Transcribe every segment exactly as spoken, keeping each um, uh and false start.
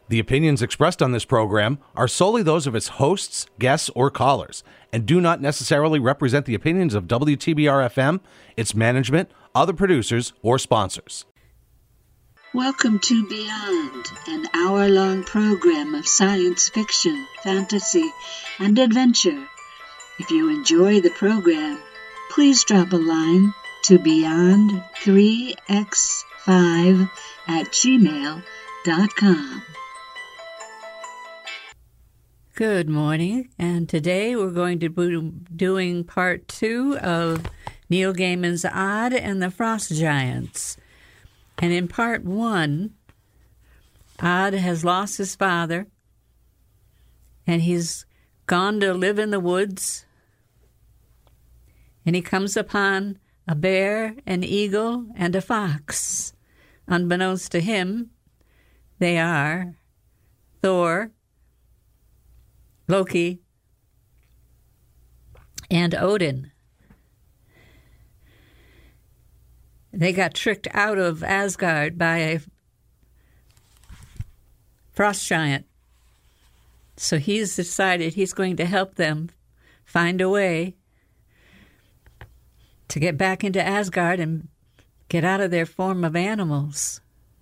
The opinions expressed on this program are solely those of its hosts, guests, or callers, and do not necessarily represent the opinions of W T B R F M, its management, other producers, or sponsors. Welcome to Beyond, an hour-long program of science fiction, fantasy, and adventure. If you enjoy the program, please drop a line to beyond three x five at gmail dot com. Good morning, and today we're going to be doing part two of Neil Gaiman's Odd and the Frost Giants. And in part one, Odd has lost his father, and he's gone to live in the woods, and he comes upon a bear, an eagle, and a fox. Unbeknownst to him, they are Thor, Loki, and Odin. They got tricked out of Asgard by a frost giant. So he's decided he's going to help them find a way to get back into Asgard and get out of their form of animals.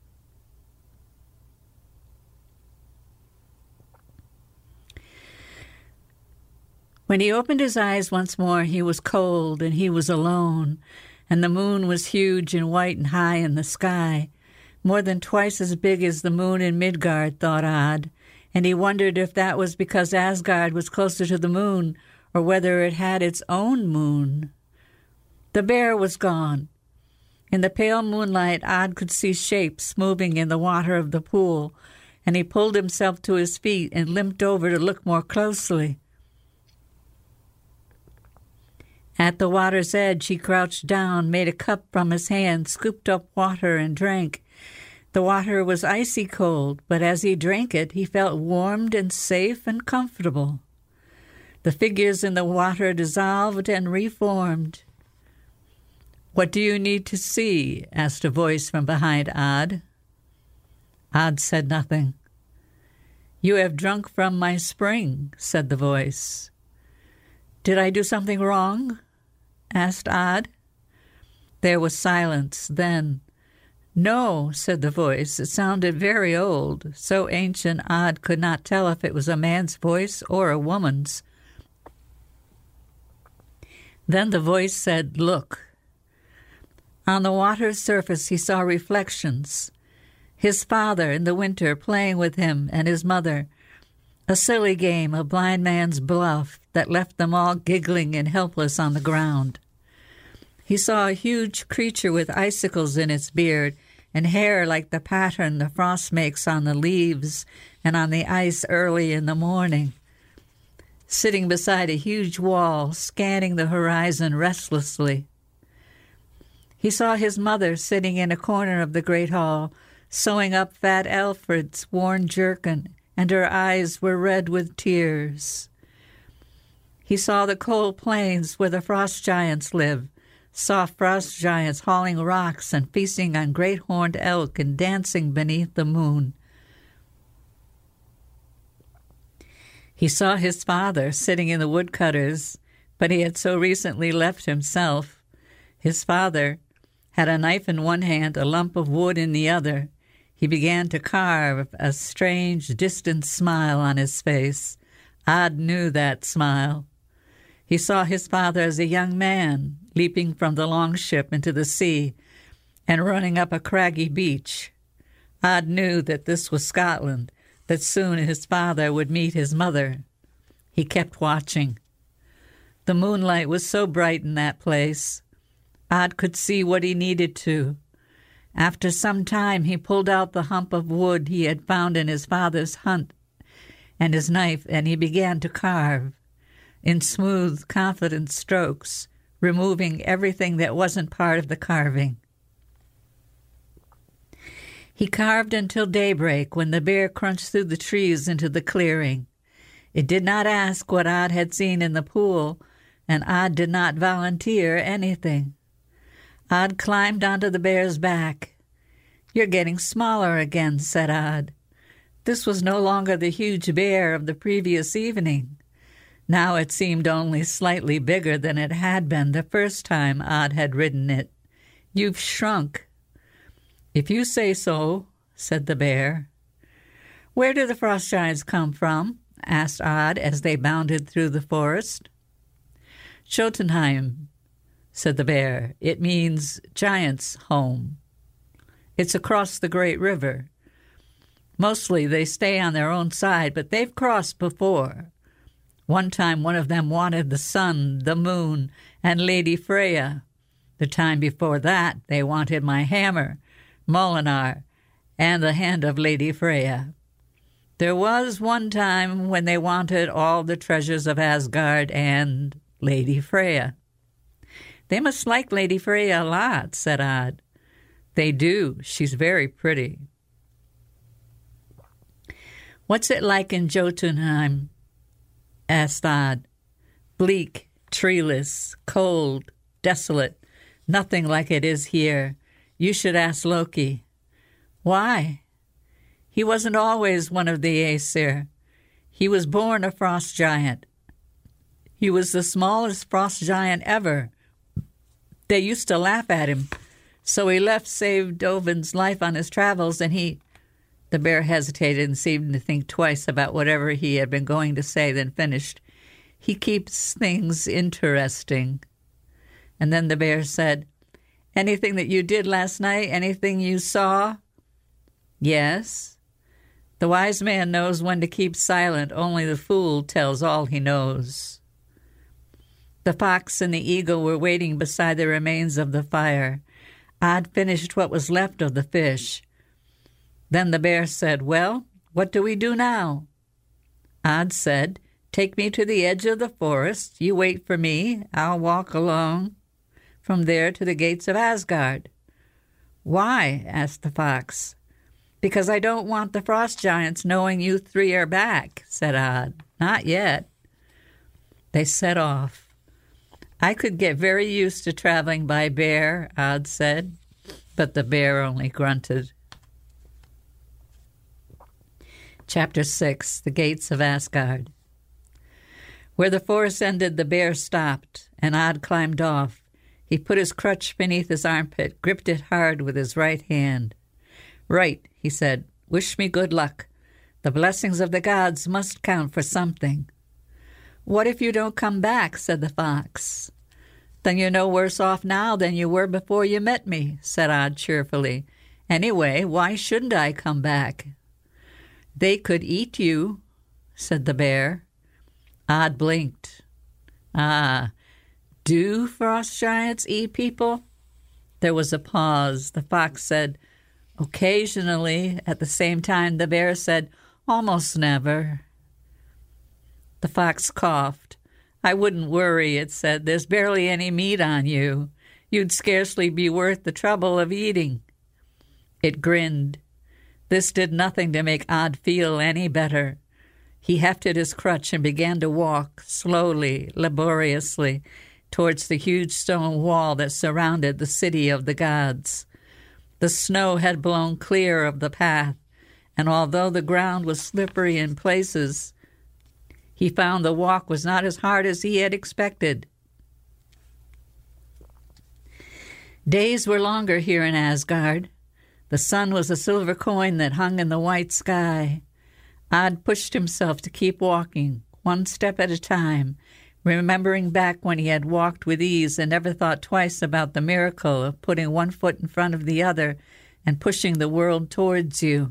When he opened his eyes once more, he was cold and he was alone, and the moon was huge and white and high in the sky, more than twice as big as the moon in Midgard, thought Odd, and he wondered if that was because Asgard was closer to the moon or whether it had its own moon. The bear was gone. In the pale moonlight, Odd could see shapes moving in the water of the pool, and he pulled himself to his feet and limped over to look more closely. At the water's edge, he crouched down, made a cup from his hand, scooped up water, and drank. The water was icy cold, but as he drank it, he felt warmed and safe and comfortable. The figures in the water dissolved and reformed. "What do you need to see?" asked a voice from behind Odd. Odd said nothing. "You have drunk from my spring," said the voice. "Did I do something wrong?" asked Odd. There was silence. Then, "No," said the voice. It sounded very old, so ancient Odd could not tell if it was a man's voice or a woman's. Then the voice said, "Look." On the water's surface he saw reflections. His father in the winter playing with him and his mother. A silly game, a blind man's bluff that left them all giggling and helpless on the ground. He saw a huge creature with icicles in its beard and hair like the pattern the frost makes on the leaves and on the ice early in the morning, sitting beside a huge wall, scanning the horizon restlessly. He saw his mother sitting in a corner of the great hall, sewing up Fat Alfred's worn jerkin, and her eyes were red with tears. He saw the cold plains where the frost giants live, saw frost giants hauling rocks and feasting on great horned elk and dancing beneath the moon. He saw his father sitting in the woodcutters, but he had so recently left himself. His father had a knife in one hand, a lump of wood in the other. He began to carve, a strange, distant smile on his face. Odd knew that smile. He saw his father as a young man, leaping from the longship into the sea and running up a craggy beach. Odd knew that this was Scotland, that soon his father would meet his mother. He kept watching. The moonlight was so bright in that place. Odd could see what he needed to. After some time, he pulled out the hump of wood he had found in his father's hunt and his knife, and he began to carve in smooth, confident strokes, removing everything that wasn't part of the carving. He carved until daybreak, when the bear crunched through the trees into the clearing. It did not ask what Odd had seen in the pool, and Odd did not volunteer anything. Odd climbed onto the bear's back. "You're getting smaller again," said Odd. This was no longer the huge bear of the previous evening. Now it seemed only slightly bigger than it had been the first time Odd had ridden it. "You've shrunk." "If you say so," said the bear. "Where do the frost giants come from?" asked Odd as they bounded through the forest. "Jotunheim," said the bear. "It means giant's home. It's across the great river. Mostly they stay on their own side, but they've crossed before. One time one of them wanted the sun, the moon, and Lady Freya. The time before that they wanted my hammer, Molinar, and the hand of Lady Freya. There was one time when they wanted all the treasures of Asgard and Lady Freya." "They must like Lady Freya a lot," said Odd. "They do. She's very pretty." "What's it like in Jotunheim?" asked Odd. "Bleak, treeless, cold, desolate. Nothing like it is here. You should ask Loki." "Why?" "He wasn't always one of the Aesir. He was born a frost giant. He was the smallest frost giant ever. They used to laugh at him. So he left, saved Odin's life on his travels, and he—" The bear hesitated and seemed to think twice about whatever he had been going to say, then finished. "He keeps things interesting." And then the bear said, "Anything that you did last night? Anything you saw?" "Yes. The wise man knows when to keep silent. Only the fool tells all he knows." The fox and the eagle were waiting beside the remains of the fire. Odd finished what was left of the fish. Then the bear said, "Well, what do we do now?" Odd said, "Take me to the edge of the forest. You wait for me. I'll walk along from there to the gates of Asgard." "Why?" asked the fox. "Because I don't want the frost giants knowing you three are back," said Odd. "Not yet." They set off. "I could get very used to traveling by bear," Odd said, but the bear only grunted. Chapter six, The Gates of Asgard. Where the forest ended, the bear stopped, and Odd climbed off. He put his crutch beneath his armpit, gripped it hard with his right hand. "Right," he said. "Wish me good luck. The blessings of the gods must count for something." "What if you don't come back?" said the fox. "Then you're no worse off now than you were before you met me," said Odd cheerfully. "Anyway, why shouldn't I come back?" "They could eat you," said the bear. Odd blinked. "Ah, do frost giants eat people?" There was a pause. The fox said, "Occasionally." At the same time, the bear said, "Almost never." The fox coughed. "I wouldn't worry," it said. "There's barely any meat on you. You'd scarcely be worth the trouble of eating." It grinned. This did nothing to make Odd feel any better. He hefted his crutch and began to walk slowly, laboriously, towards the huge stone wall that surrounded the city of the gods. The snow had blown clear of the path, and although the ground was slippery in places, he found the walk was not as hard as he had expected. Days were longer here in Asgard. The sun was a silver coin that hung in the white sky. Odd pushed himself to keep walking, one step at a time, remembering back when he had walked with ease and never thought twice about the miracle of putting one foot in front of the other and pushing the world towards you.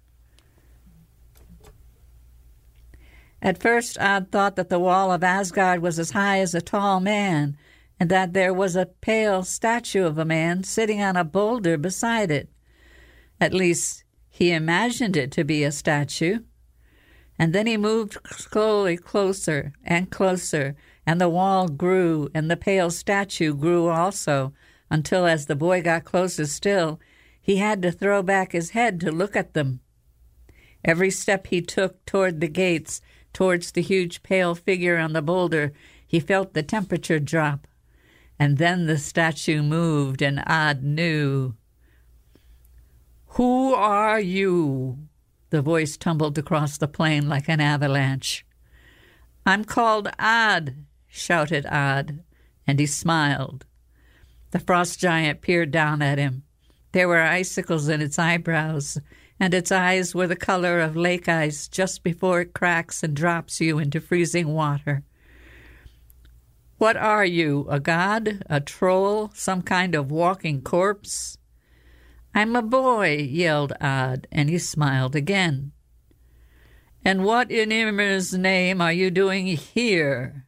At first, Odd thought that the wall of Asgard was as high as a tall man, and that there was a pale statue of a man sitting on a boulder beside it. At least, he imagined it to be a statue. And then he moved slowly closer and closer, and the wall grew, and the pale statue grew also, until as the boy got closer still, he had to throw back his head to look at them. Every step he took toward the gates, towards the huge pale figure on the boulder, he felt the temperature drop. And then the statue moved, and Odd knew. "Who are you?" the voice tumbled across the plain like an avalanche. "I'm called Ad," shouted Ad, and he smiled. The frost giant peered down at him. There were icicles in its eyebrows, and its eyes were the color of lake ice just before it cracks and drops you into freezing water. "What are you, a god, a troll, some kind of walking corpse?" "I'm a boy," yelled Ad, and he smiled again. "And what in Ymir's name are you doing here?"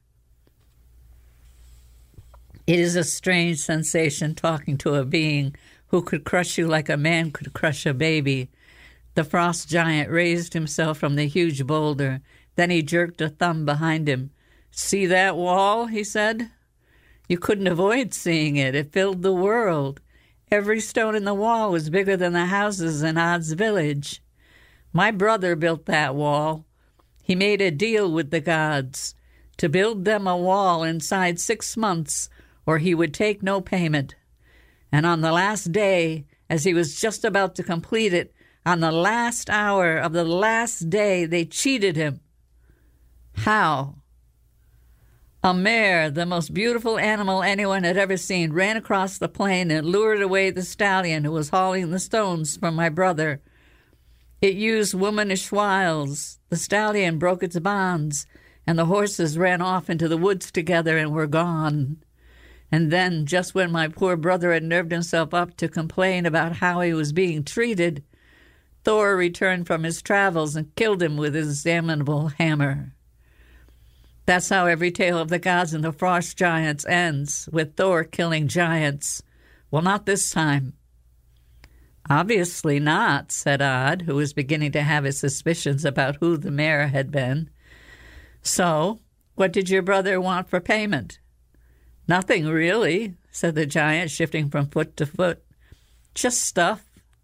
It is a strange sensation talking to a being who could crush you like a man could crush a baby. The frost giant raised himself from the huge boulder. Then he jerked a thumb behind him. "See that wall?" he said. You couldn't avoid seeing it. It filled the world. Every stone in the wall was bigger than the houses in Ad's village. My brother built that wall. He made a deal with the gods to build them a wall inside six months, or he would take no payment. And on the last day, as he was just about to complete it, on the last hour of the last day, they cheated him. How? A mare, the most beautiful animal anyone had ever seen, ran across the plain and lured away the stallion who was hauling the stones from my brother. It used womanish wiles. The stallion broke its bonds, and the horses ran off into the woods together and were gone. And then, just when my poor brother had nerved himself up to complain about how he was being treated, Thor returned from his travels and killed him with his damnable hammer. That's how every tale of the gods and the frost giants ends, with Thor killing giants. Well, not this time. Obviously not, said Ad, who was beginning to have his suspicions about who the mare had been. So, what did your brother want for payment? Nothing, really, said the giant, shifting from foot to foot. Just stuff.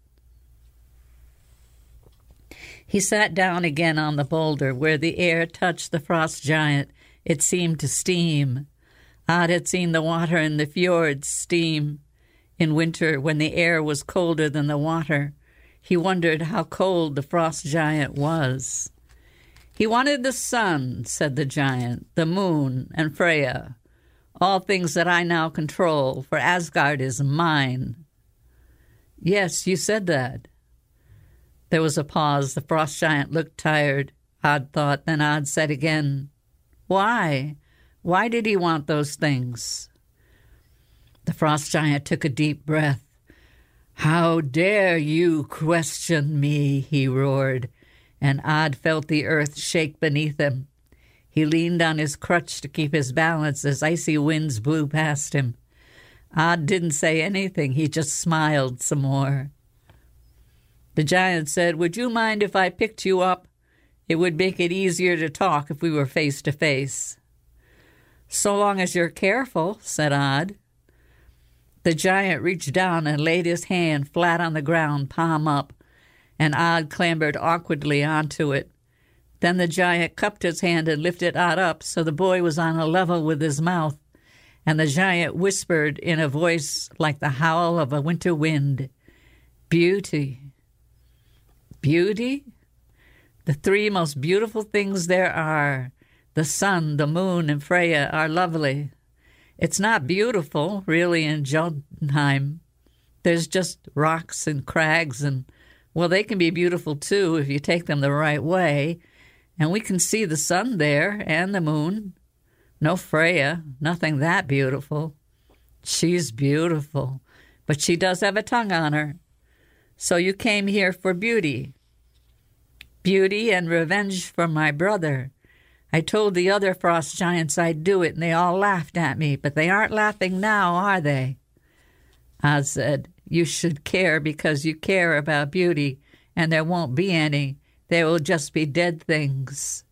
He sat down again on the boulder where the air touched the frost giant. It seemed to steam. Ad had seen the water in the fjords steam. In winter, when the air was colder than the water, he wondered how cold the frost giant was. He wanted the sun, said the giant, the moon, and Freya, all things that I now control, for Asgard is mine. Yes, you said that. There was a pause. The frost giant looked tired. Ad thought. Then Ad said again, Why? Why did he want those things? The frost giant took a deep breath. How dare you question me, he roared, and Ad felt the earth shake beneath him. He leaned on his crutch to keep his balance as icy winds blew past him. Ad didn't say anything. He just smiled some more. The giant said, Would you mind if I picked you up? It would make it easier to talk if we were face to face. So long as you're careful, said Ad. The giant reached down and laid his hand flat on the ground, palm up, and Ad clambered awkwardly onto it. Then the giant cupped his hand and lifted Ad up so the boy was on a level with his mouth, and the giant whispered in a voice like the howl of a winter wind, Beauty. Beauty? The three most beautiful things there are, the sun, the moon, and Freya, are lovely. It's not beautiful, really, in Jotunheim. There's just rocks and crags, and, well, they can be beautiful, too, if you take them the right way. And we can see the sun there, and the moon. No Freya, nothing that beautiful. She's beautiful, but she does have a tongue on her. So you came here for beauty. Beauty and revenge for my brother. I told the other frost giants I'd do it, and they all laughed at me, but they aren't laughing now, are they? Oz said, You should care because you care about beauty, and there won't be any. There will just be dead things.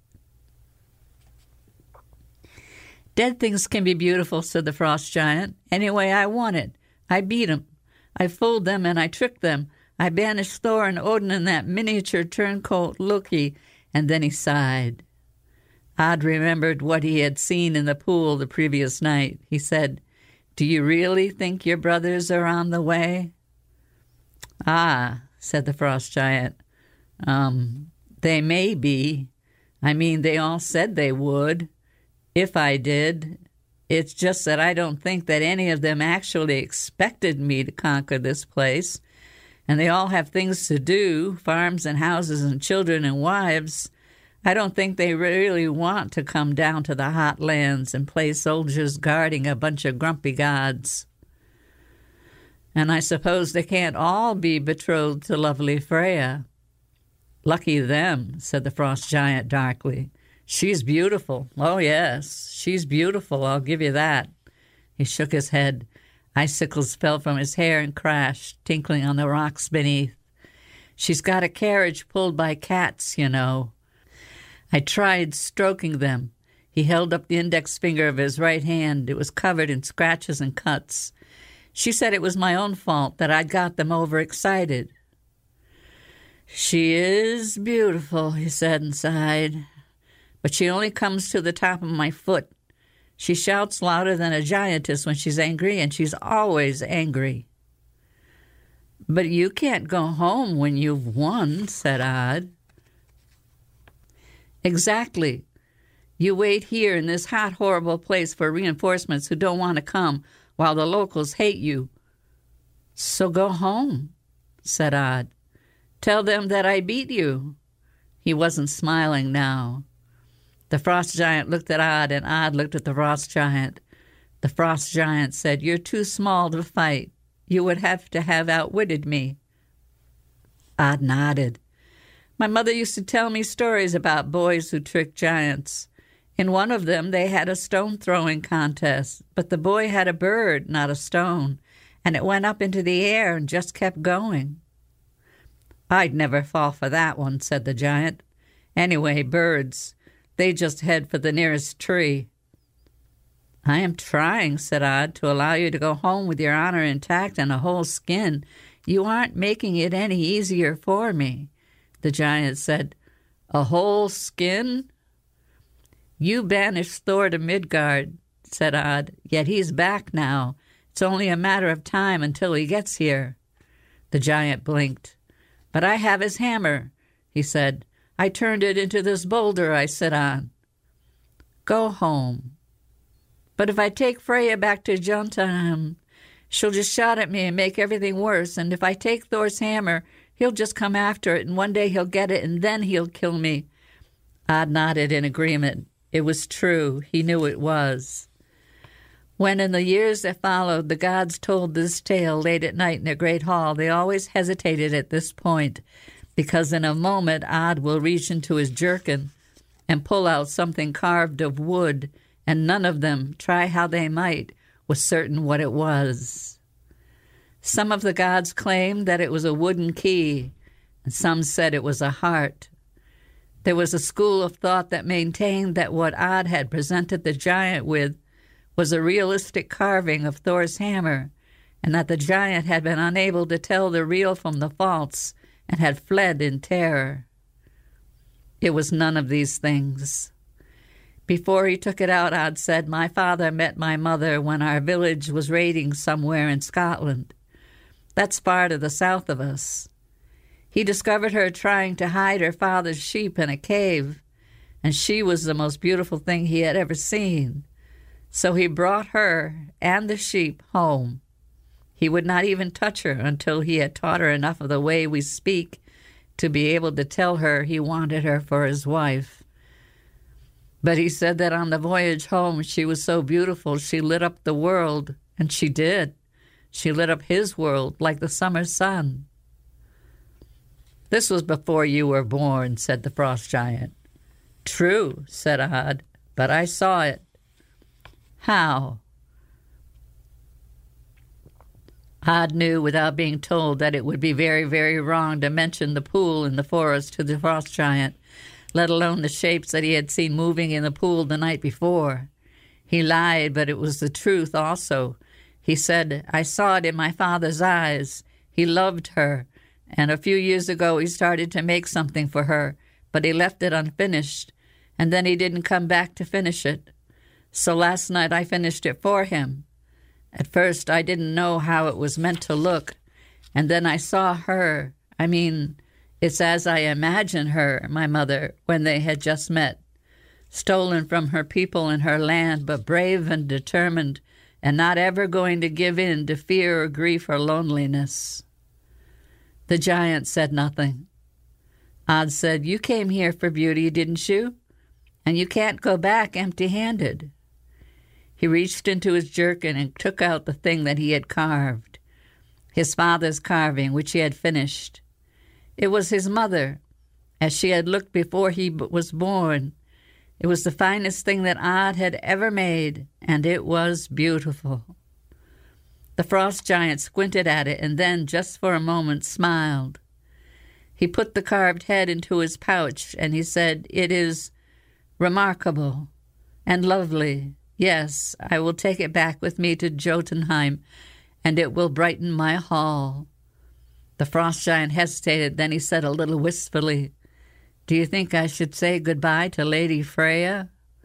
Dead things can be beautiful, said the frost giant, any way I want it. I beat 'em. I fooled them and I tricked them. I banished Thor and Odin and that miniature turncoat Loki, and then he sighed. Ad remembered what he had seen in the pool the previous night. He said, Do you really think your brothers are on the way? Ah, said the frost giant, Um, they may be. I mean, they all said they would, if I did. It's just that I don't think that any of them actually expected me to conquer this place. And they all have things to do, farms and houses and children and wives. I don't think they really want to come down to the hot lands and play soldiers guarding a bunch of grumpy gods. And I suppose they can't all be betrothed to lovely Freya. Lucky them, said the frost giant darkly. She's beautiful. Oh, yes, she's beautiful, I'll give you that. He shook his head. Icicles fell from his hair and crashed, tinkling on the rocks beneath. She's got a carriage pulled by cats, you know. I tried stroking them. He held up the index finger of his right hand. It was covered in scratches and cuts. She said it was my own fault, that I'd got them overexcited. She is beautiful, he said and sighed, but she only comes to the top of my foot. She shouts louder than a giantess when she's angry, and she's always angry. But you can't go home when you've won, said Odd. Exactly. You wait here in this hot, horrible place for reinforcements who don't want to come, while the locals hate you. So go home, said Odd. Tell them that I beat you. He wasn't smiling now. The frost giant looked at Odd, and Odd looked at the frost giant. The frost giant said, You're too small to fight. You would have to have outwitted me. Odd nodded. My mother used to tell me stories about boys who tricked giants. In one of them, they had a stone-throwing contest, but the boy had a bird, not a stone, and it went up into the air and just kept going. I'd never fall for that one, said the giant. Anyway, birds, they just head for the nearest tree. I am trying, said Odd, to allow you to go home with your honor intact and a whole skin. You aren't making it any easier for me. The giant said, A whole skin? You banished Thor to Midgard, said Odd, yet he's back now. It's only a matter of time until he gets here. The giant blinked. But I have his hammer, he said. I turned it into this boulder I sit on. Go home. But if I take Freya back to Jotunheim, she'll just shout at me and make everything worse, and if I take Thor's hammer, he'll just come after it, and one day he'll get it, and then he'll kill me. Odd nodded in agreement. It was true. He knew it was. When in the years that followed the gods told this tale late at night in their great hall, they always hesitated at this point, because in a moment Odd will reach into his jerkin and pull out something carved of wood, and none of them, try how they might, was certain what it was. Some of the gods claimed that it was a wooden key, and some said it was a heart. There was a school of thought that maintained that what Odd had presented the giant with was a realistic carving of Thor's hammer, and that the giant had been unable to tell the real from the false and had fled in terror. It was none of these things. Before he took it out, Odd said, My father met my mother when our village was raiding somewhere in Scotland. That's far to the south of us. He discovered her trying to hide her father's sheep in a cave, and she was the most beautiful thing he had ever seen. So he brought her and the sheep home. He would not even touch her until he had taught her enough of the way we speak to be able to tell her he wanted her for his wife. But he said that on the voyage home she was so beautiful she lit up the world, and she did. She lit up his world like the summer sun. This was before you were born, said the frost giant. True, said Odd, but I saw it. How? Odd knew without being told that it would be very, very wrong to mention the pool in the forest to the frost giant, let alone the shapes that he had seen moving in the pool the night before. He lied, but it was the truth also. He said, I saw it in my father's eyes. He loved her, and a few years ago he started to make something for her, but he left it unfinished, and then he didn't come back to finish it. So last night I finished it for him. At first I didn't know how it was meant to look, and then I saw her. I mean, It's as I imagine her, my mother, when they had just met, stolen from her people and her land, but brave and determined, and not ever going to give in to fear or grief or loneliness." The giant said nothing. Od said, "You came here for beauty, didn't you? And you can't go back empty-handed." He reached into his jerkin and took out the thing that he had carved, his father's carving, which he had finished. It was his mother, as she had looked before he was born. It was the finest thing that Od had ever made, and it was beautiful. The frost giant squinted at it and then, just for a moment, smiled. He put the carved head into his pouch, and he said, "It is remarkable and lovely. Yes, I will take it back with me to Jotunheim, and it will brighten my hall." The frost giant hesitated, then he said a little wistfully, "Do you think I should say goodbye to Lady Freya?"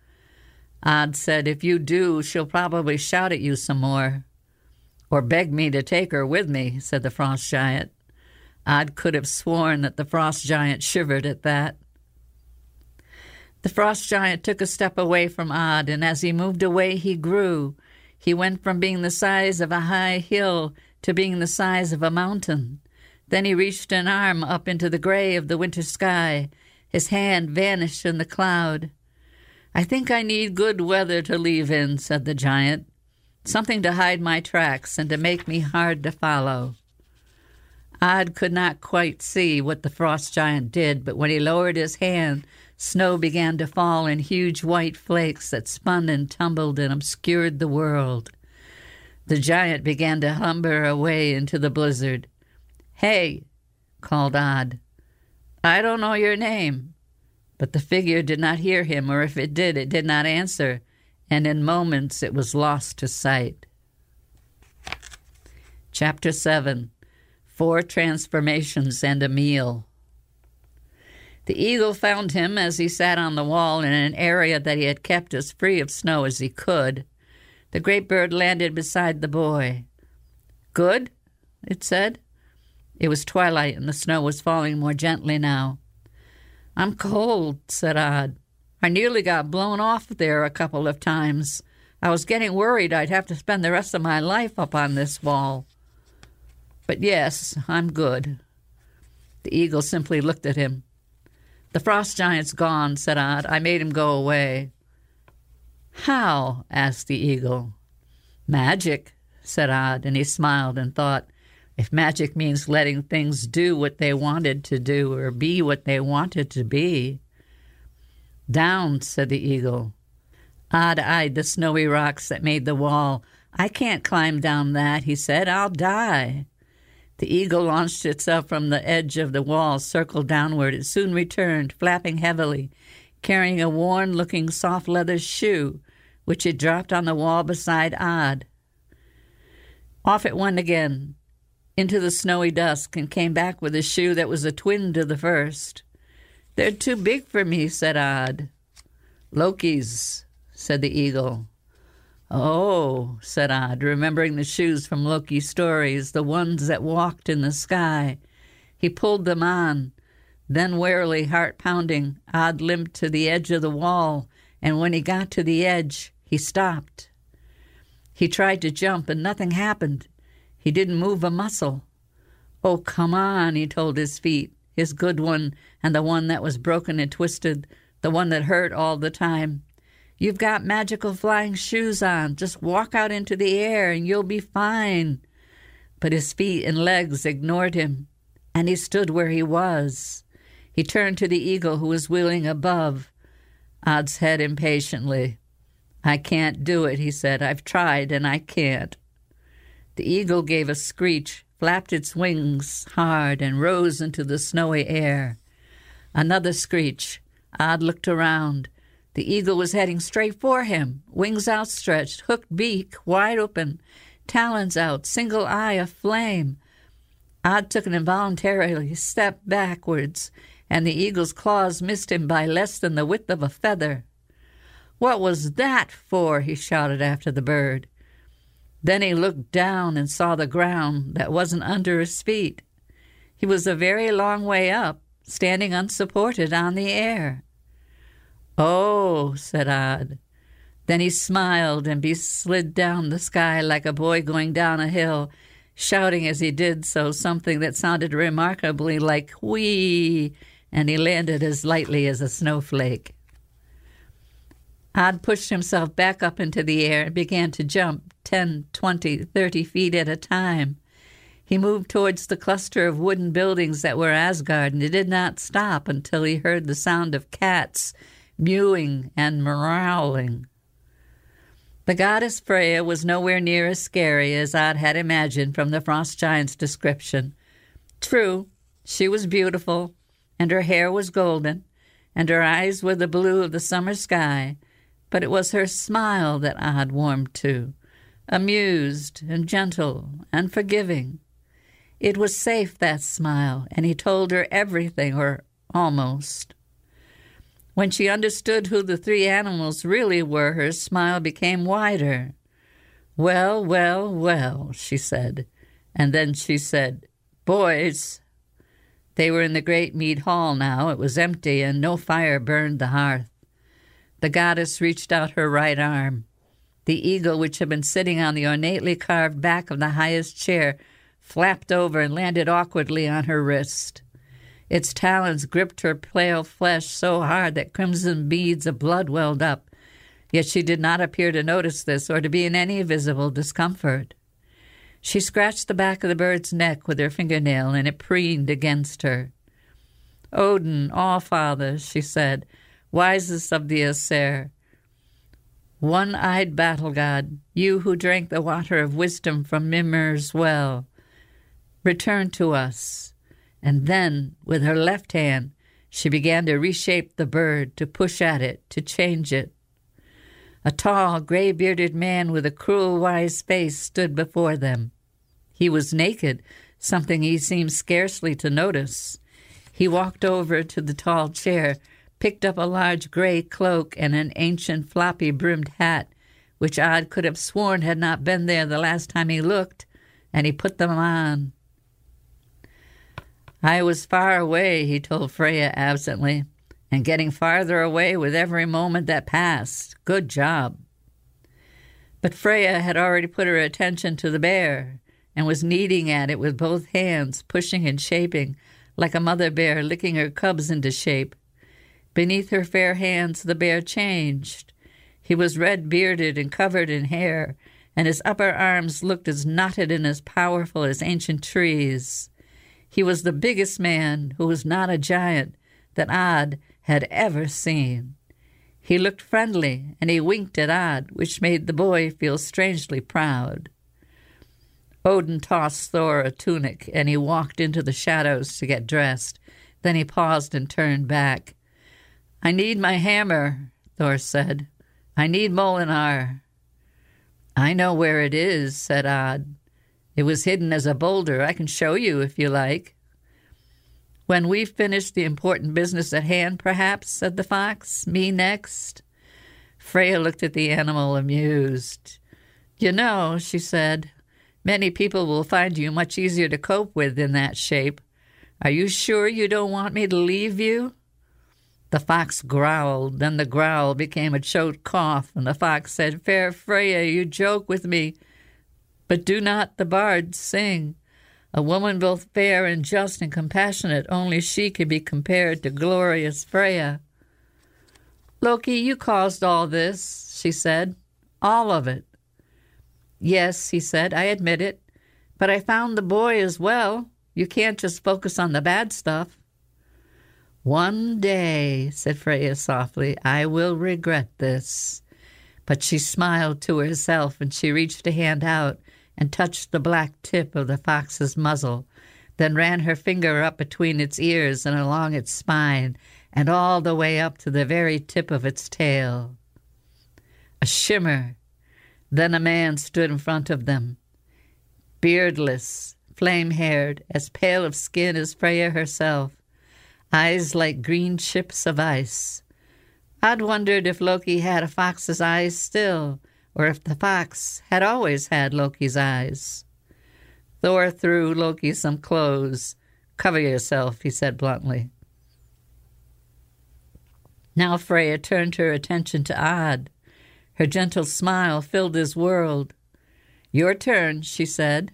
Od said, "If you do, she'll probably shout at you some more." "Or beg me to take her with me," said the frost giant. Od could have sworn that the frost giant shivered at that. The frost giant took a step away from Od, and as he moved away he grew. He went from being the size of a high hill to being the size of a mountain. Then he reached an arm up into the gray of the winter sky. His hand vanished in the cloud. "I think I need good weather to leave in," said the giant. "Something to hide my tracks and to make me hard to follow." Od could not quite see what the frost giant did, but when he lowered his hand, snow began to fall in huge white flakes that spun and tumbled and obscured the world. The giant began to lumber away into the blizzard. "Hey," called Od. "I don't know your name." But the figure did not hear him, or if it did, it did not answer, and in moments it was lost to sight. Chapter seven. Four Transformations and a Meal. The eagle found him as he sat on the wall in an area that he had kept as free of snow as he could. The great bird landed beside the boy. "Good?" it said. It was twilight, and the snow was falling more gently now. "I'm cold," said Od. "I nearly got blown off there a couple of times. I was getting worried I'd have to spend the rest of my life up on this wall. But yes, I'm good." The eagle simply looked at him. "The frost giant's gone," said Od. "I made him go away." "How?" asked the eagle. "Magic," said Od, and he smiled and thought, if magic means letting things do what they wanted to do or be what they wanted to be. "Down," said the eagle. Od eyed the snowy rocks that made the wall. "I can't climb down that," he said. "I'll die." The eagle launched itself from the edge of the wall, circled downward. It soon returned, flapping heavily, carrying a worn-looking soft leather shoe, which it dropped on the wall beside Od. Off it went again, into the snowy dusk, and came back with a shoe that was a twin to the first. "They're too big for me," said Od. "Loki's," said the eagle. "Oh," said Od, remembering the shoes from Loki's stories, the ones that walked in the sky. He pulled them on. Then, warily, heart-pounding, Od limped to the edge of the wall, and when he got to the edge, he stopped. He tried to jump, and nothing happened. He didn't move a muscle. "Oh, come on," he told his feet, his good one and the one that was broken and twisted, the one that hurt all the time. "You've got magical flying shoes on. Just walk out into the air and you'll be fine." But his feet and legs ignored him, and he stood where he was. He turned to the eagle who was wheeling above. Od's head impatiently. "I can't do it," he said. "I've tried and I can't." The eagle gave a screech, flapped its wings hard, and rose into the snowy air. Another screech. Od looked around. The eagle was heading straight for him, wings outstretched, hooked beak wide open, talons out, single eye aflame. Od took an involuntary step backwards, and the eagle's claws missed him by less than the width of a feather. "What was that for?" he shouted after the bird. Then he looked down and saw the ground that wasn't under his feet. He was a very long way up, standing unsupported on the air. "Oh," said Odd. Then he smiled and slid down the sky like a boy going down a hill, shouting as he did so something that sounded remarkably like whee, and he landed as lightly as a snowflake. Odd pushed himself back up into the air and began to jump ten, twenty, thirty feet at a time. He moved towards the cluster of wooden buildings that were Asgard, and he did not stop until he heard the sound of cats mewing and meowing. The goddess Freya was nowhere near as scary as Odd had imagined from the frost giant's description. True, she was beautiful, and her hair was golden, and her eyes were the blue of the summer sky, but it was her smile that Odd warmed to, amused and gentle and forgiving. It was safe, that smile, and he told her everything, or almost. When she understood who the three animals really were, her smile became wider. "Well, well, well," she said. And then she said, "Boys." They were in the great mead hall now. It was empty, and no fire burned the hearth. The goddess reached out her right arm. The eagle, which had been sitting on the ornately carved back of the highest chair, flapped over and landed awkwardly on her wrist. Its talons gripped her pale flesh so hard that crimson beads of blood welled up, yet she did not appear to notice this or to be in any visible discomfort. She scratched the back of the bird's neck with her fingernail, and it preened against her. "Odin, All-Father," she said, "wisest of the Aesir, one-eyed battle god, you who drank the water of wisdom from Mimir's well, return to us." And then, with her left hand, she began to reshape the bird, to push at it, to change it. A tall, gray-bearded man with a cruel, wise face stood before them. He was naked, something he seemed scarcely to notice. He walked over to the tall chair, picked up a large gray cloak and an ancient floppy-brimmed hat, which Odd could have sworn had not been there the last time he looked, and he put them on. "I was far away," he told Freya absently, "and getting farther away with every moment that passed. Good job." But Freya had already put her attention to the bear and was kneading at it with both hands, pushing and shaping, like a mother bear licking her cubs into shape. Beneath her fair hands the bear changed. He was red-bearded and covered in hair, and his upper arms looked as knotted and as powerful as ancient trees. He was the biggest man, who was not a giant, that Odd had ever seen. He looked friendly, and he winked at Odd, which made the boy feel strangely proud. Odin tossed Thor a tunic, and he walked into the shadows to get dressed. Then he paused and turned back. "I need my hammer," Thor said. "I need Molinar." "I know where it is," said Odd. "It was hidden as a boulder. I can show you if you like." "When we've finished the important business at hand, perhaps," said the fox. "Me next." Freya looked at the animal, amused. "You know," she said, "many people will find you much easier to cope with in that shape. Are you sure you don't want me to leave you?" The fox growled. Then the growl became a choked cough, and the fox said, "Fair Freya, you joke with me. But do not the bards sing? A woman both fair and just and compassionate, only she can be compared to glorious Freya." "Loki, you caused all this," she said. "All of it." "Yes," he said, "I admit it. But I found the boy as well. You can't just focus on the bad stuff." "One day," said Freya softly, "I will regret this." But she smiled to herself, and she reached a hand out and touched the black tip of the fox's muzzle, then ran her finger up between its ears and along its spine, and all the way up to the very tip of its tail. A shimmer. Then a man stood in front of them, beardless, flame-haired, as pale of skin as Freya herself, eyes like green chips of ice. I'd wondered if Loki had a fox's eyes still, or if the fox had always had Loki's eyes. Thor threw Loki some clothes. "Cover yourself," he said bluntly. Now Freya turned her attention to Odd. Her gentle smile filled his world. "Your turn," she said.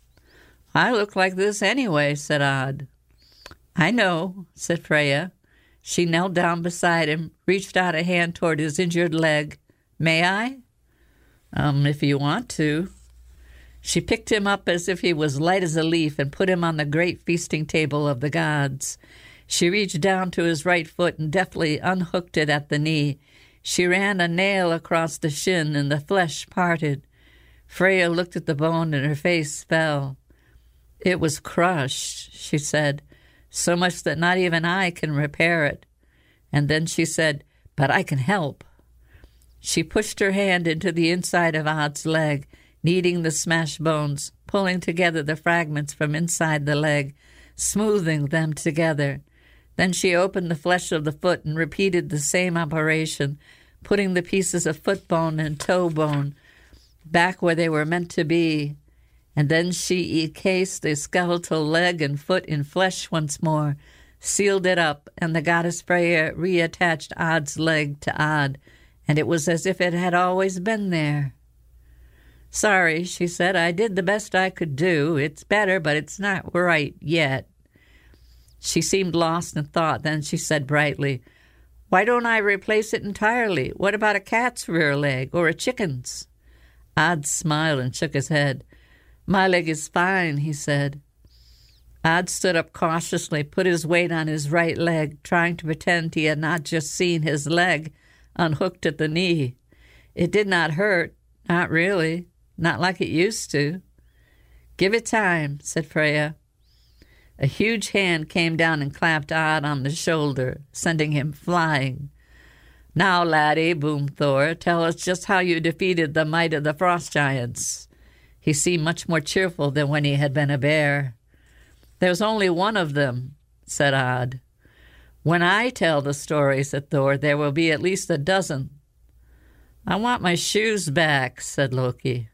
"I look like this anyway," said Odd. "I know," said Freya. She knelt down beside him, reached out a hand toward his injured leg. "May I?" Um, if you want to." She picked him up as if he was light as a leaf and put him on the great feasting table of the gods. She reached down to his right foot and deftly unhooked it at the knee. She ran a nail across the shin, and the flesh parted. Freya looked at the bone, and her face fell. "It was crushed," she said, "so much that not even I can repair it." And then she said, "But I can help." She pushed her hand into the inside of Odd's leg, kneading the smashed bones, pulling together the fragments from inside the leg, smoothing them together. Then she opened the flesh of the foot and repeated the same operation, putting the pieces of foot bone and toe bone back where they were meant to be. And then she encased the skeletal leg and foot in flesh once more, sealed it up, and the goddess Freya reattached Odd's leg to Odd, and it was as if it had always been there. "Sorry," she said, "I did the best I could do. It's better, but it's not right yet." She seemed lost in thought. Then she said brightly, "Why don't I replace it entirely? What about a cat's rear leg or a chicken's?" Odd smiled and shook his head. "My leg is fine," he said. Odd stood up cautiously, put his weight on his right leg, trying to pretend he had not just seen his leg unhooked at the knee. It did not hurt, not really, not like it used to. "Give it time," said Freya. A huge hand came down and clapped Odd on the shoulder, sending him flying. "Now, laddie," boomed Thor, "tell us just how you defeated the might of the frost giants." He seemed much more cheerful than when he had been a bear. "There's only one of them," said Odd. "When I tell the story," said Thor, "there will be at least a dozen." "I want my shoes back," said Loki.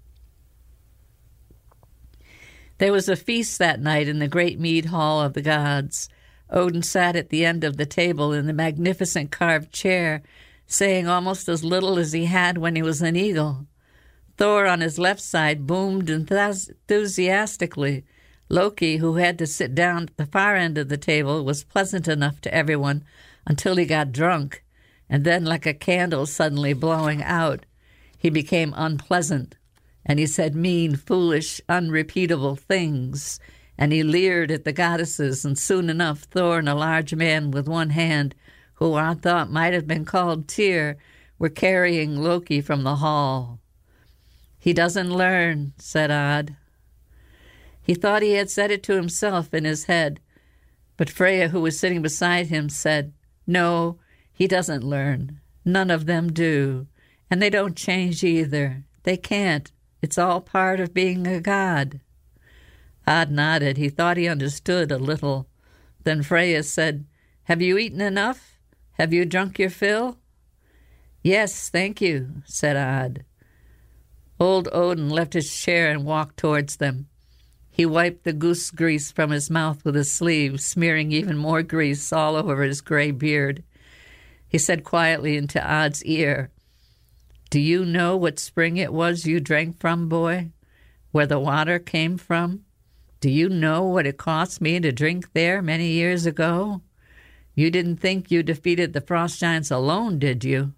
There was a feast that night in the great mead hall of the gods. Odin sat at the end of the table in the magnificent carved chair, saying almost as little as he had when he was an eagle. Thor on his left side boomed enthusiastically. Loki, who had to sit down at the far end of the table, was pleasant enough to everyone until he got drunk, and then, like a candle suddenly blowing out, he became unpleasant, and he said mean, foolish, unrepeatable things, and he leered at the goddesses, and soon enough Thor and a large man with one hand, who I thought might have been called Tyr, were carrying Loki from the hall. "He doesn't learn," said Odd. He thought he had said it to himself in his head, but Freya, who was sitting beside him, said, "No, he doesn't learn. None of them do. And they don't change either. They can't. It's all part of being a god." Odd nodded. He thought he understood a little. Then Freya said, "Have you eaten enough? Have you drunk your fill?" "Yes, thank you," said Odd. Old Odin left his chair and walked towards them. He wiped the goose grease from his mouth with his sleeve, smearing even more grease all over his gray beard. He said quietly into Odd's ear, "Do you know what spring it was you drank from, boy? Where the water came from? Do you know what it cost me to drink there many years ago? You didn't think you defeated the frost giants alone, did you?"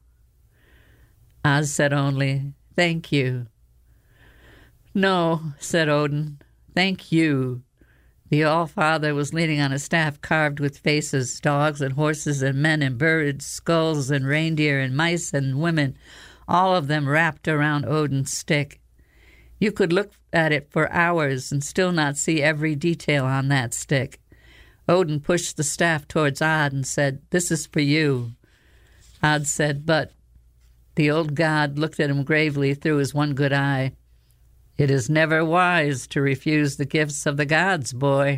Oz said only, "Thank you." "No," said Odin. "Thank you." The All-Father was leaning on a staff carved with faces, dogs and horses and men and birds, skulls and reindeer and mice and women, all of them wrapped around Odin's stick. You could look at it for hours and still not see every detail on that stick. Odin pushed the staff towards Odd and said, "This is for you." Odd said, "But..." The old god looked at him gravely through his one good eye. "It is never wise to refuse the gifts of the gods, boy."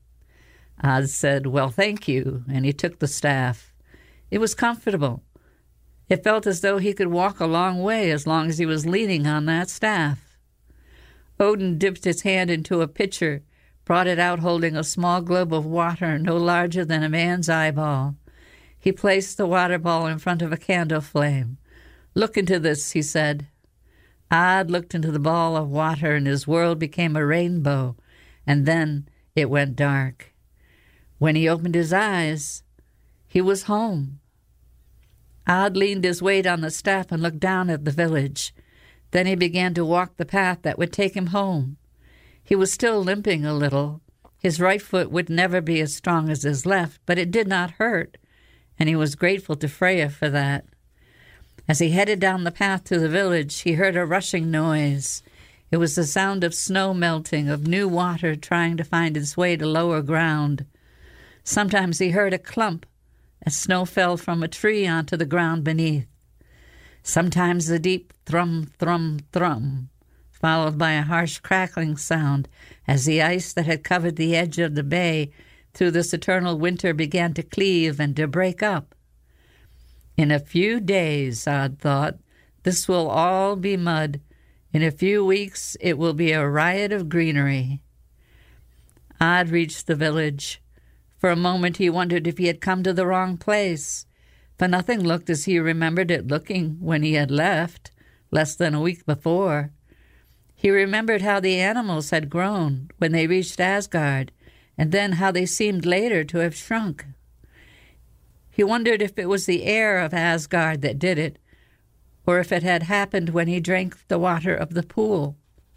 Oz said, "Well, thank you," and he took the staff. It was comfortable. It felt as though he could walk a long way as long as he was leaning on that staff. Odin dipped his hand into a pitcher, brought it out holding a small globe of water no larger than a man's eyeball. He He placed the water ball in front of a candle flame. "Look into this," he said. Odd looked into the ball of water, and his world became a rainbow, and then it went dark. When he opened his eyes, he was home. Odd leaned his weight on the staff and looked down at the village. Then he began to walk the path that would take him home. He was still limping a little. His right foot would never be as strong as his left, but it did not hurt, and he was grateful to Freya for that. As he headed down the path to the village, he heard a rushing noise. It was the sound of snow melting, of new water trying to find its way to lower ground. Sometimes he heard a clump as snow fell from a tree onto the ground beneath. Sometimes the deep thrum, thrum, thrum, followed by a harsh crackling sound as the ice that had covered the edge of the bay through this eternal winter began to cleave and to break up. In a few days, Odd thought, this will all be mud. In a few weeks, it will be a riot of greenery. Odd reached the village. For a moment he wondered if he had come to the wrong place, for nothing looked as he remembered it looking when he had left, less than a week before. He remembered how the animals had grown when they reached Asgard, and then how they seemed later to have shrunk. He wondered if it was the air of Asgard that did it, or if it had happened when he drank the water of the pool.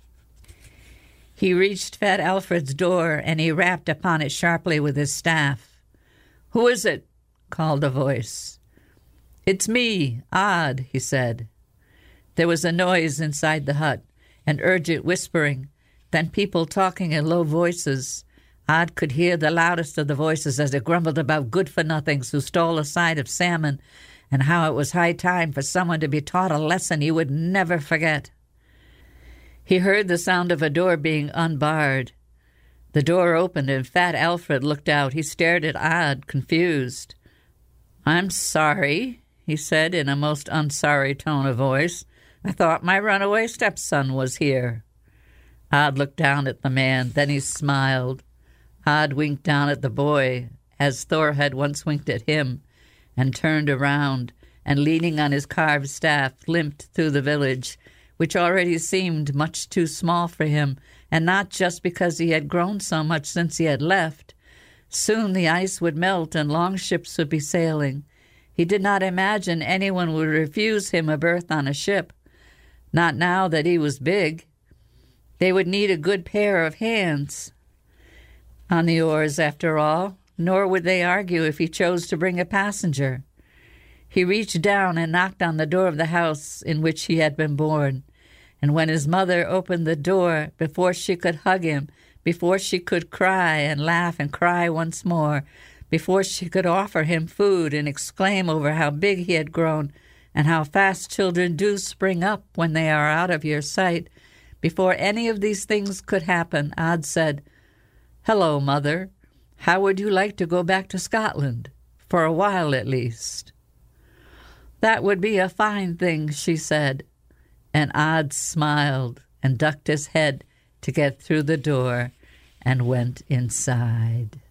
He reached Fat Alfred's door, and he rapped upon it sharply with his staff. "Who is it?" called a voice. "It's me, Odd," he said. There was a noise inside the hut, an urgent whispering, then people talking in low voices. Odd could hear the loudest of the voices as it grumbled about good-for-nothings who stole a side of salmon, and how it was high time for someone to be taught a lesson he would never forget. He heard the sound of a door being unbarred. The door opened, and Fat Alfred looked out. He stared at Odd, confused. "I'm sorry," he said in a most unsorry tone of voice. "I thought my runaway stepson was here." Odd looked down at the man. Then he smiled. Odd winked down at the boy, as Thor had once winked at him, and turned around, and leaning on his carved staff, limped through the village, which already seemed much too small for him, and not just because he had grown so much since he had left. Soon the ice would melt and longships would be sailing. He did not imagine anyone would refuse him a berth on a ship, not now that he was big. They would need a good pair of hands on the oars, after all, nor would they argue if he chose to bring a passenger. He reached down and knocked on the door of the house in which he had been born. And when his mother opened the door, before she could hug him, before she could cry and laugh and cry once more, before she could offer him food and exclaim over how big he had grown and how fast children do spring up when they are out of your sight, before any of these things could happen, Odd said, "Hello, Mother. How would you like to go back to Scotland, for a while at least?" "That would be a fine thing," she said. And Odd smiled and ducked his head to get through the door and went inside.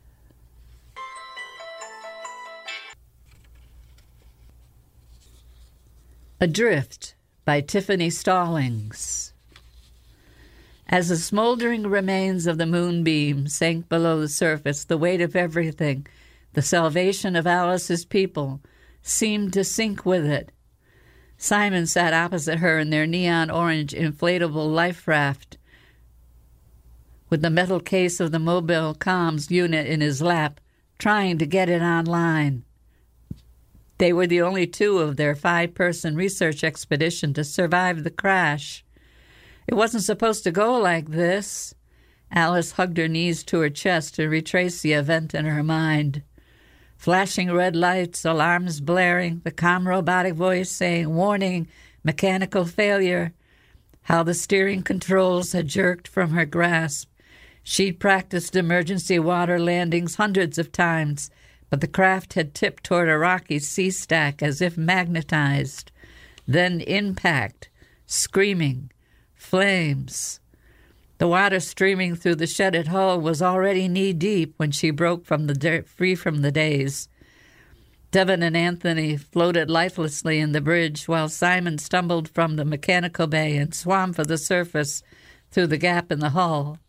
Adrift by Tiffany Stallings. As the smoldering remains of the moonbeam sank below the surface, the weight of everything, the salvation of Alice's people, seemed to sink with it. Simon sat opposite her in their neon-orange inflatable life raft, with the metal case of the mobile comms unit in his lap, trying to get it online. They were the only two of their five-person research expedition to survive the crash. It wasn't supposed to go like this. Alice hugged her knees to her chest and retraced the event in her mind. Flashing red lights, alarms blaring, the calm robotic voice saying, "Warning, mechanical failure." How the steering controls had jerked from her grasp. She'd practiced emergency water landings hundreds of times, but the craft had tipped toward a rocky sea stack as if magnetized. Then impact, screaming, flames. The water streaming through the shedded hull was already knee-deep when she broke from the dirt, free from the daze. Devon and Anthony floated lifelessly in the bridge while Simon stumbled from the mechanical bay and swam for the surface through the gap in the hull.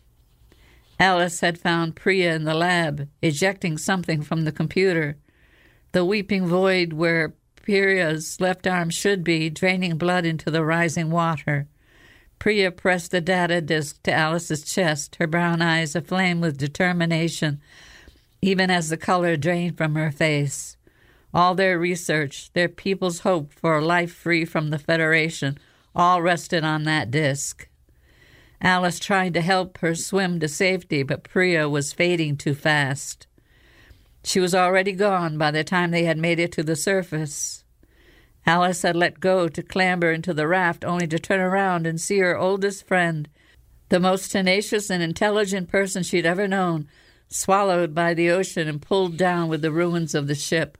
Alice had found Priya in the lab, ejecting something from the computer. The weeping void where Priya's left arm should be, draining blood into the rising water. Priya pressed the data disk to Alice's chest, her brown eyes aflame with determination, even as the color drained from her face. All their research, their people's hope for a life free from the Federation, all rested on that disk. Alice tried to help her swim to safety, but Priya was fading too fast. She was already gone by the time they had made it to the surface. Alice had let go to clamber into the raft, only to turn around and see her oldest friend, the most tenacious and intelligent person she'd ever known, swallowed by the ocean and pulled down with the ruins of the ship.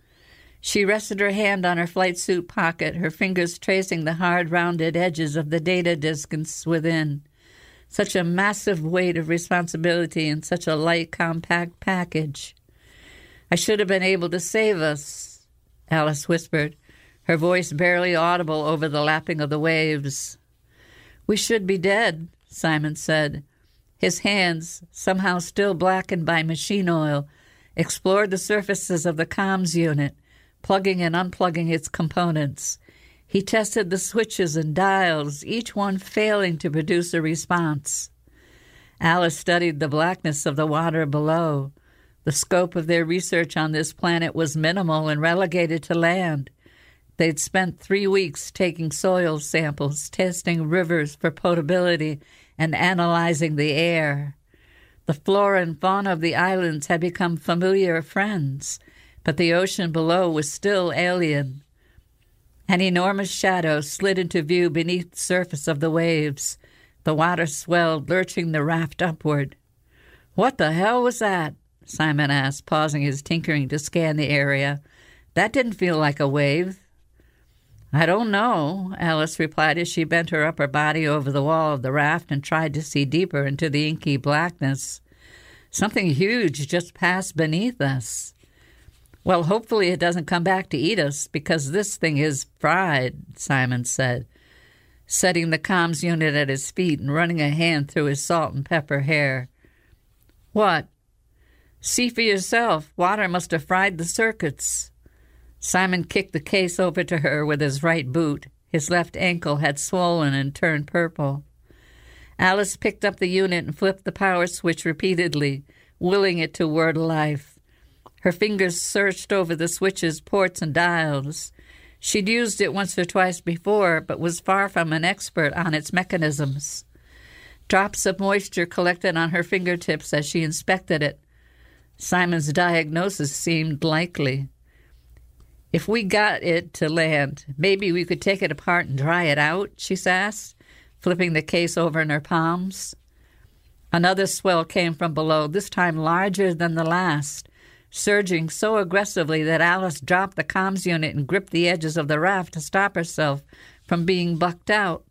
She rested her hand on her flight suit pocket, her fingers tracing the hard, rounded edges of the data disk within. Such a massive weight of responsibility in such a light, compact package. "I should have been able to save us," Alice whispered, her voice barely audible over the lapping of the waves. "We should be dead," Simon said. His hands, somehow still blackened by machine oil, explored the surfaces of the comms unit, plugging and unplugging its components. He tested the switches and dials, each one failing to produce a response. Alice studied the blackness of the water below. The scope of their research on this planet was minimal and relegated to land. They'd spent three weeks taking soil samples, testing rivers for potability, and analyzing the air. The flora and fauna of the islands had become familiar friends, but the ocean below was still alien. An enormous shadow slid into view beneath the surface of the waves. The water swelled, lurching the raft upward. "What the hell was that?" Simon asked, pausing his tinkering to scan the area. "That didn't feel like a wave." "I don't know," Alice replied as she bent her upper body over the wall of the raft and tried to see deeper into the inky blackness. "Something huge just passed beneath us." "Well, hopefully it doesn't come back to eat us, because this thing is fried," Simon said, setting the comms unit at his feet and running a hand through his salt and pepper hair. "What?" "See for yourself. Water must have fried the circuits." Simon kicked the case over to her with his right boot. His left ankle had swollen and turned purple. Alice picked up the unit and flipped the power switch repeatedly, willing it to whir to life. Her fingers searched over the switches, ports, and dials. She'd used it once or twice before, but was far from an expert on its mechanisms. Drops of moisture collected on her fingertips as she inspected it. Simon's diagnosis seemed likely. "If we got it to land, maybe we could take it apart and dry it out?" she asked, flipping the case over in her palms. Another swell came from below, this time larger than the last, surging so aggressively that Alice dropped the comms unit and gripped the edges of the raft to stop herself from being bucked out.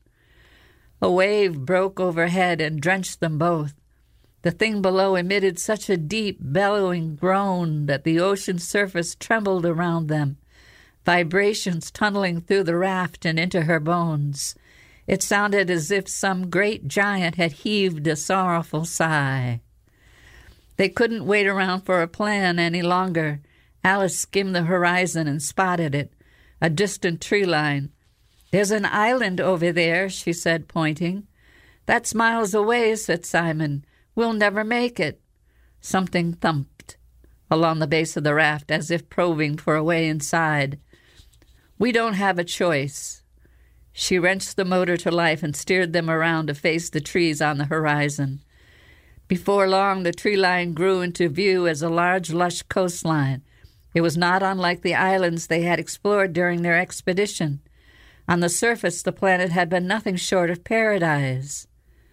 A wave broke overhead and drenched them both. The thing below emitted such a deep, bellowing groan that the ocean surface trembled around them, vibrations tunneling through the raft and into her bones. It sounded as if some great giant had heaved a sorrowful sigh. They couldn't wait around for a plan any longer. Alice skimmed the horizon and spotted it, a distant tree line. "There's an island over there," she said, pointing. "That's miles away," said Simon. "We'll never make it." Something thumped along the base of the raft as if probing for a way inside. "We don't have a choice." She wrenched the motor to life and steered them around to face the trees on the horizon. Before long, the tree line grew into view as a large, lush coastline. It was not unlike the islands they had explored during their expedition. On the surface, the planet had been nothing short of paradise.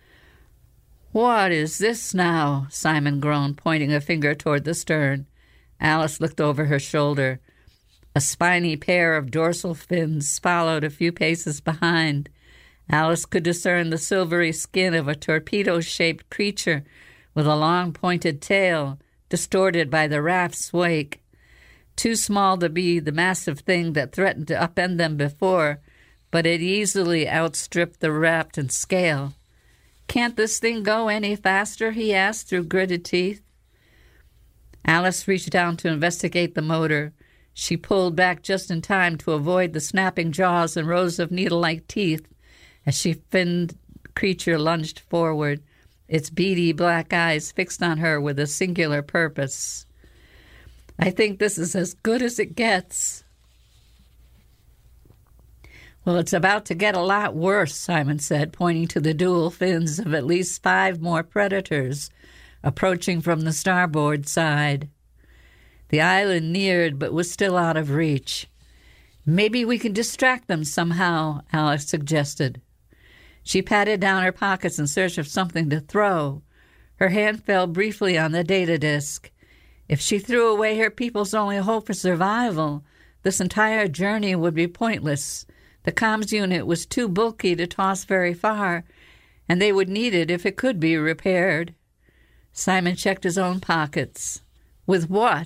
"What is this now?" Simon groaned, pointing a finger toward the stern. Alice looked over her shoulder. A spiny pair of dorsal fins followed a few paces behind. Alice could discern the silvery skin of a torpedo-shaped creature with a long pointed tail, distorted by the raft's wake. too small to be the massive thing that threatened to upend them before, but it easily outstripped the raft in scale. "Can't this thing go any faster?" he asked through gritted teeth. Alice reached down to investigate the motor. She pulled back just in time to avoid the snapping jaws and rows of needle-like teeth as she finned creature lunged forward, its beady black eyes fixed on her with a singular purpose. "I think this is as good as it gets." "Well, it's about to get a lot worse," Simon said, pointing to the dual fins of at least five more predators approaching from the starboard side. The island neared, but was still out of reach. "Maybe we can distract them somehow," Alice suggested. She patted down her pockets in search of something to throw. Her hand fell briefly on the data disk. If she threw away her people's only hope for survival, this entire journey would be pointless. The comms unit was too bulky to toss very far, and they would need it if it could be repaired. Simon checked his own pockets. With what?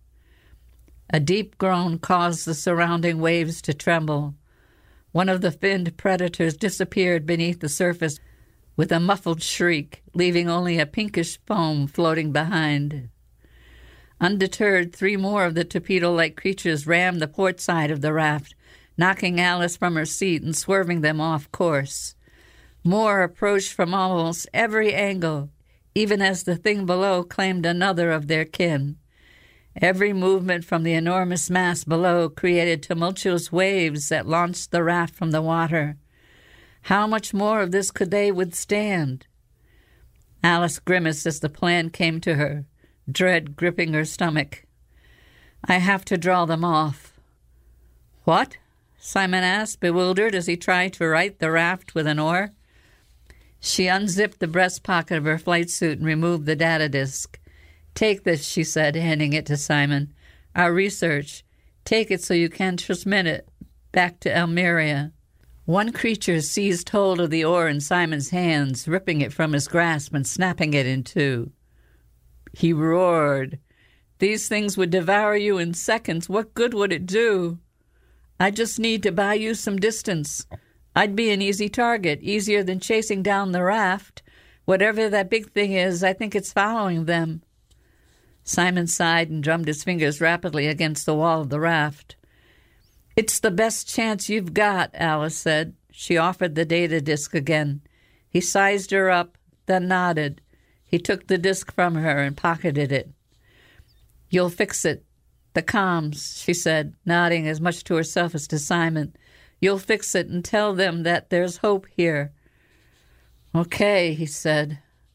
A deep groan caused the surrounding waves to tremble. One of the finned predators disappeared beneath the surface with a muffled shriek, leaving only a pinkish foam floating behind. Undeterred, three more of the torpedo-like creatures rammed the port side of the raft, knocking Alice from her seat and swerving them off course. More approached from almost every angle, even as the thing below claimed another of their kin. Every movement from the enormous mass below created tumultuous waves that launched the raft from the water. How much more of this could they withstand? Alice grimaced as the plan came to her, dread gripping her stomach. "I have to draw them off." "What?" Simon asked, bewildered as he tried to right the raft with an oar. She unzipped the breast pocket of her flight suit and removed the data disk. "Take this," she said, handing it to Simon. "Our research. Take it so you can transmit it back to Almeria." One creature seized hold of the oar in Simon's hands, ripping it from his grasp and snapping it in two. He roared. "These things would devour you in seconds. What good would it do? I just need to buy you some distance. I'd be an easy target, easier than chasing down the raft. Whatever that big thing is, I think it's following them." Simon sighed and drummed his fingers rapidly against the wall of the raft. "It's the best chance you've got," Alice said. She offered the data disk again. He sized her up, then nodded. He took the disk from her and pocketed it. "You'll fix it. The comms," she said, nodding as much to herself as to Simon. "You'll fix it and tell them that there's hope here." "Okay," he said.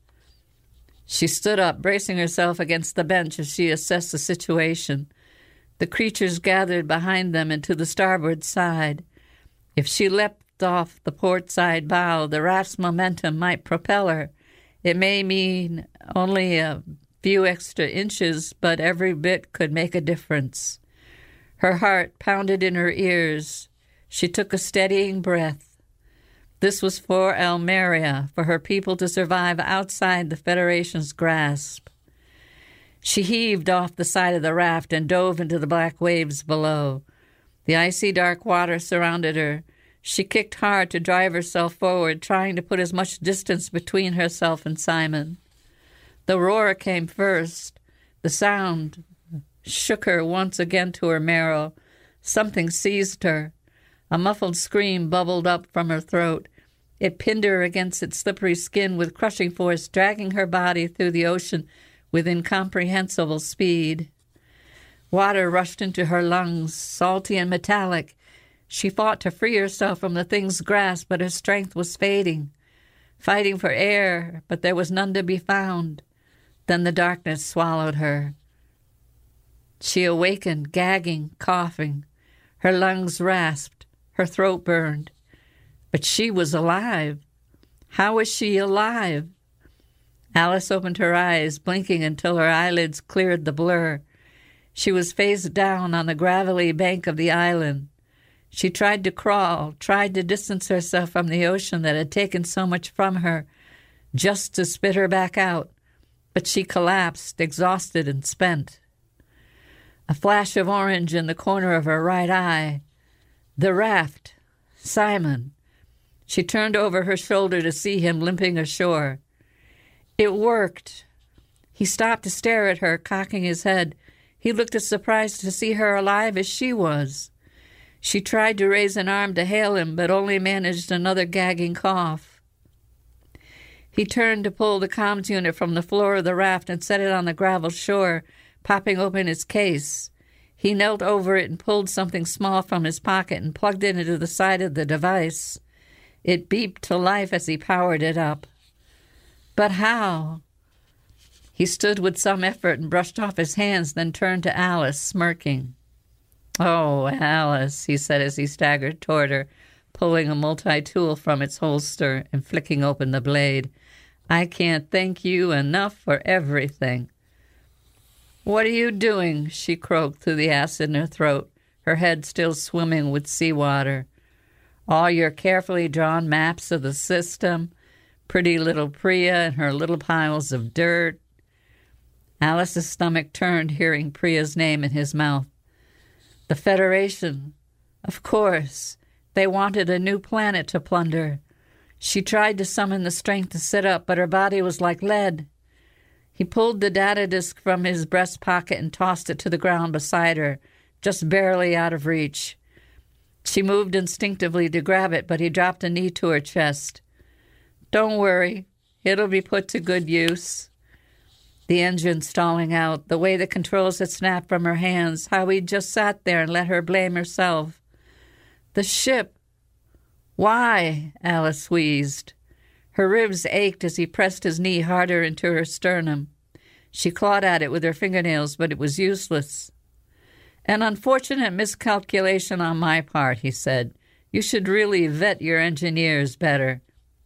She stood up, bracing herself against the bench as she assessed the situation. The creatures gathered behind them and to the starboard side. If she leapt off the port side bow, the raft's momentum might propel her. It may mean only a few extra inches, but every bit could make a difference. Her heart pounded in her ears. She took a steadying breath. This was for Almeria, for her people to survive outside the Federation's grasp. She heaved off the side of the raft and dove into the black waves below. The icy dark water surrounded her. She kicked hard to drive herself forward, trying to put as much distance between herself and Simon. The roar came first. The sound shook her once again to her marrow. Something seized her. A muffled scream bubbled up from her throat. It pinned her against its slippery skin with crushing force, dragging her body through the ocean with incomprehensible speed. Water rushed into her lungs, salty and metallic. She fought to free herself from the thing's grasp, but her strength was fading. Fighting for air, but there was none to be found. Then the darkness swallowed her. She awakened, gagging, coughing. Her lungs rasped. Her throat burned. But she was alive. How was she alive? Alice opened her eyes, blinking until her eyelids cleared the blur. She was face down on the gravelly bank of the island. She tried to crawl, tried to distance herself from the ocean that had taken so much from her, just to spit her back out. But she collapsed, exhausted and spent. A flash of orange in the corner of her right eye. The raft. Simon. She turned over her shoulder to see him limping ashore. It worked. He stopped to stare at her, cocking his head. He looked as surprised to see her alive as she was. She tried to raise an arm to hail him, but only managed another gagging cough. He turned to pull the comms unit from the floor of the raft and set it on the gravel shore, popping open its case. He knelt over it and pulled something small from his pocket and plugged it into the side of the device. It beeped to life as he powered it up. But how? He stood with some effort and brushed off his hands, then turned to Alice, smirking. "Oh, Alice," he said as he staggered toward her, pulling a multi-tool from its holster and flicking open the blade. "I can't thank you enough for everything." "What are you doing?" she croaked through the acid in her throat, her head still swimming with seawater. "All your carefully drawn maps of the system, pretty little Priya and her little piles of dirt." Alice's stomach turned, hearing Priya's name in his mouth. "The Federation. Of course. They wanted a new planet to plunder." She tried to summon the strength to sit up, but her body was like lead. He pulled the data disk from his breast pocket and tossed it to the ground beside her, just barely out of reach. She moved instinctively to grab it, but he dropped a knee to her chest. "Don't worry. It'll be put to good use." The engine stalling out, the way the controls had snapped from her hands, how he just sat there and let her blame herself. "The ship. Why?" Alice wheezed. Her ribs ached as he pressed his knee harder into her sternum. She clawed at it with her fingernails, but it was useless. "An unfortunate miscalculation on my part," he said. "You should really vet your engineers better."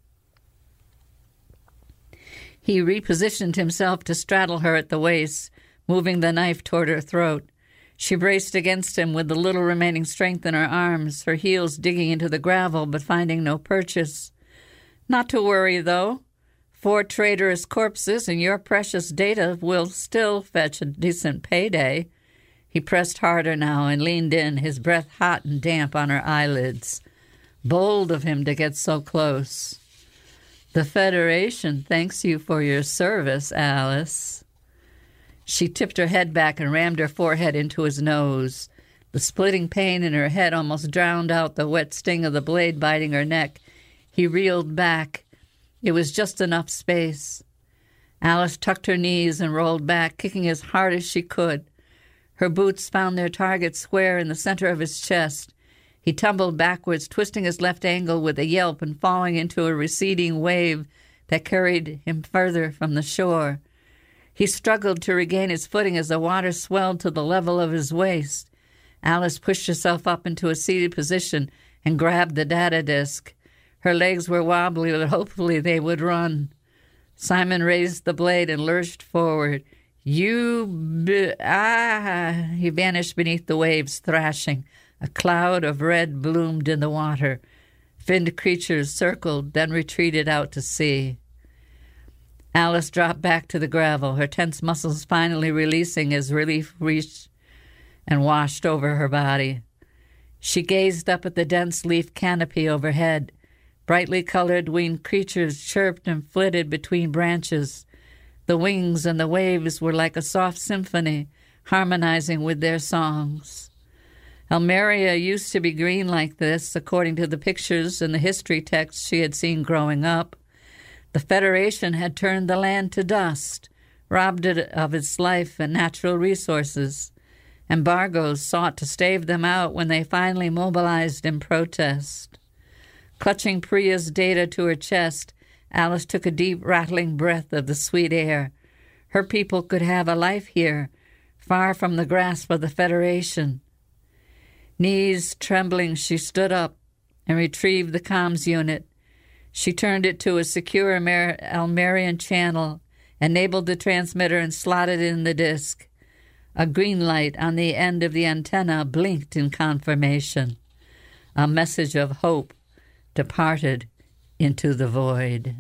He repositioned himself to straddle her at the waist, moving the knife toward her throat. She braced against him with the little remaining strength in her arms, her heels digging into the gravel but finding no purchase. "Not to worry, though. Four traitorous corpses and your precious data will still fetch a decent payday." He pressed harder now and leaned in, his breath hot and damp on her eyelids. Bold of him to get so close. "The Federation thanks you for your service, Alice." She tipped her head back and rammed her forehead into his nose. The splitting pain in her head almost drowned out the wet sting of the blade biting her neck. He reeled back. It was just enough space. Alice tucked her knees and rolled back, kicking as hard as she could. Her boots found their target square in the center of his chest. He tumbled backwards, twisting his left ankle with a yelp and falling into a receding wave that carried him further from the shore. He struggled to regain his footing as the water swelled to the level of his waist. Alice pushed herself up into a seated position and grabbed the data disk. Her legs were wobbly, but hopefully they would run. Simon raised the blade and lurched forward. You... B- ah! He vanished beneath the waves, thrashing. A cloud of red bloomed in the water. Finned creatures circled, then retreated out to sea. Alice dropped back to the gravel, her tense muscles finally releasing as relief reached and washed over her body. She gazed up at the dense leaf canopy overhead. Brightly colored winged creatures chirped and flitted between branches. The wings and the waves were like a soft symphony, harmonizing with their songs. Almeria used to be green like this, according to the pictures and the history texts she had seen growing up. The Federation had turned the land to dust, robbed it of its life and natural resources. Embargoes sought to stave them out when they finally mobilized in protest. Clutching Priya's data to her chest, Alice took a deep, rattling breath of the sweet air. Her people could have a life here, far from the grasp of the Federation. Knees trembling, she stood up and retrieved the comms unit. She turned it to a secure Amer- Almerian channel, enabled the transmitter, and slotted in the disk. A green light on the end of the antenna blinked in confirmation. A message of hope departed into the void.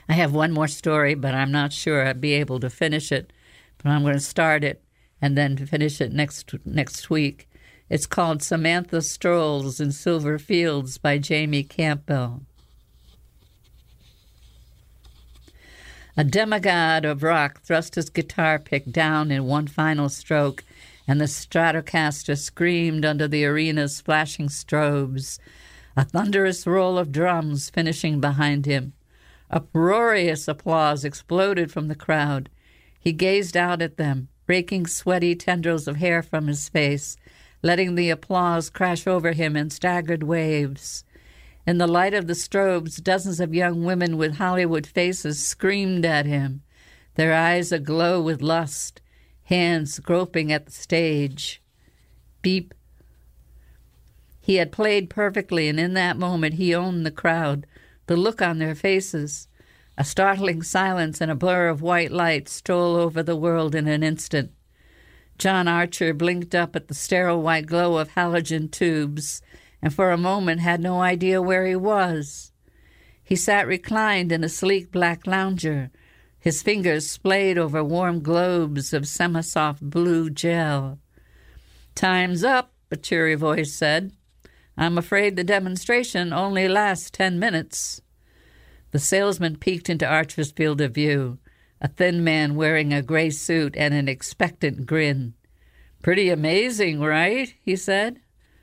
I have one more story, but I'm not sure I'll be able to finish it. But I'm going to start it and then finish it next next week. It's called Samantha Strolls in Silver Fields by Jamie Campbell. A demigod of rock thrust his guitar pick down in one final stroke, and the Stratocaster screamed under the arena's flashing strobes, a thunderous roll of drums finishing behind him. Uproarious applause exploded from the crowd. He gazed out at them, raking sweaty tendrils of hair from his face, letting the applause crash over him in staggered waves. In the light of the strobes, dozens of young women with Hollywood faces screamed at him, their eyes aglow with lust, hands groping at the stage. Beep. He had played perfectly, and in that moment he owned the crowd, the look on their faces. A startling silence and a blur of white light stole over the world in an instant. John Archer blinked up at the sterile white glow of halogen tubes, and for a moment had no idea where he was. He sat reclined in a sleek black lounger, his fingers splayed over warm globes of semi-soft blue gel. "Time's up," a cheery voice said. "I'm afraid the demonstration only lasts ten minutes." The salesman peeked into Archer's field of view, a thin man wearing a gray suit and an expectant grin. "Pretty amazing, right?" he said.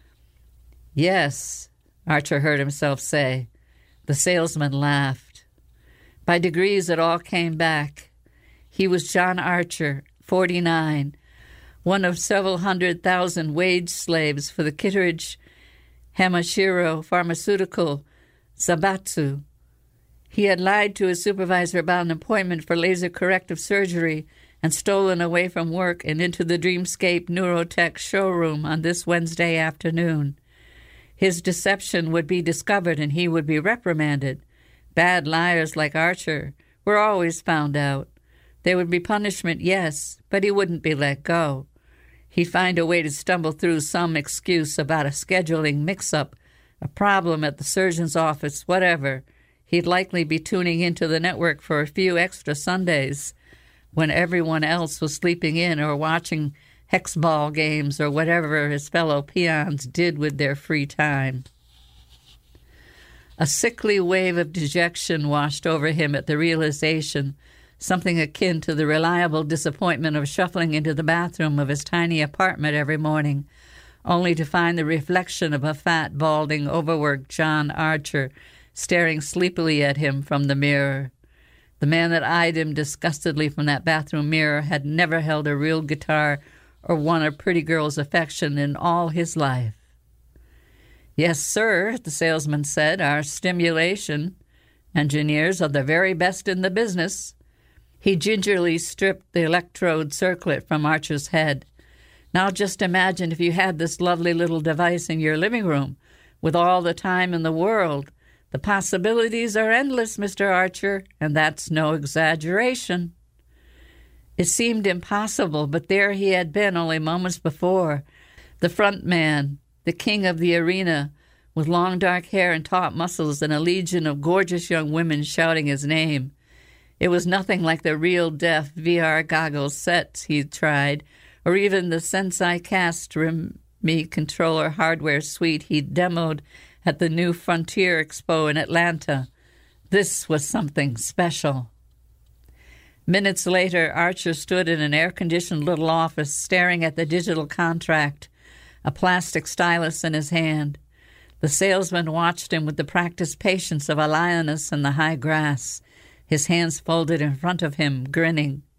"Yes," Archer heard himself say. The salesman laughed. By degrees it all came back. He was John Archer, forty-nine, one of several hundred thousand wage slaves for the Kittredge Hamashiro Pharmaceutical Zaibatsu. He had lied to his supervisor about an appointment for laser corrective surgery and stolen away from work and into the Dreamscape Neurotech showroom on this Wednesday afternoon. His deception would be discovered and he would be reprimanded. Bad liars like Archer were always found out. There would be punishment, yes, but he wouldn't be let go. He'd find a way to stumble through some excuse about a scheduling mix-up, a problem at the surgeon's office, whatever. He'd likely be tuning into the network for a few extra Sundays when everyone else was sleeping in or watching hexball games or whatever his fellow peons did with their free time. A sickly wave of dejection washed over him at the realization, something akin to the reliable disappointment of shuffling into the bathroom of his tiny apartment every morning, only to find the reflection of a fat, balding, overworked John Archer staring sleepily at him from the mirror. The man that eyed him disgustedly from that bathroom mirror had never held a real guitar or won a pretty girl's affection in all his life. "Yes, sir," the salesman said, "our stimulation engineers are the very best in the business." He gingerly stripped the electrode circlet from Archer's head. "Now just imagine if you had this lovely little device in your living room, with all the time in the world. The possibilities are endless, Mister Archer, and that's no exaggeration." It seemed impossible, but there he had been only moments before, the front man, the king of the arena, with long dark hair and taut muscles and a legion of gorgeous young women shouting his name. It was nothing like the real deaf V R goggles sets he'd tried, or even the Sensei Cast Remy controller hardware suite he'd demoed at the New Frontier Expo in Atlanta. This was something special. Minutes later, Archer stood in an air-conditioned little office staring at the digital contract, a plastic stylus in his hand. The salesman watched him with the practiced patience of a lioness in the high grass, his hands folded in front of him, grinning.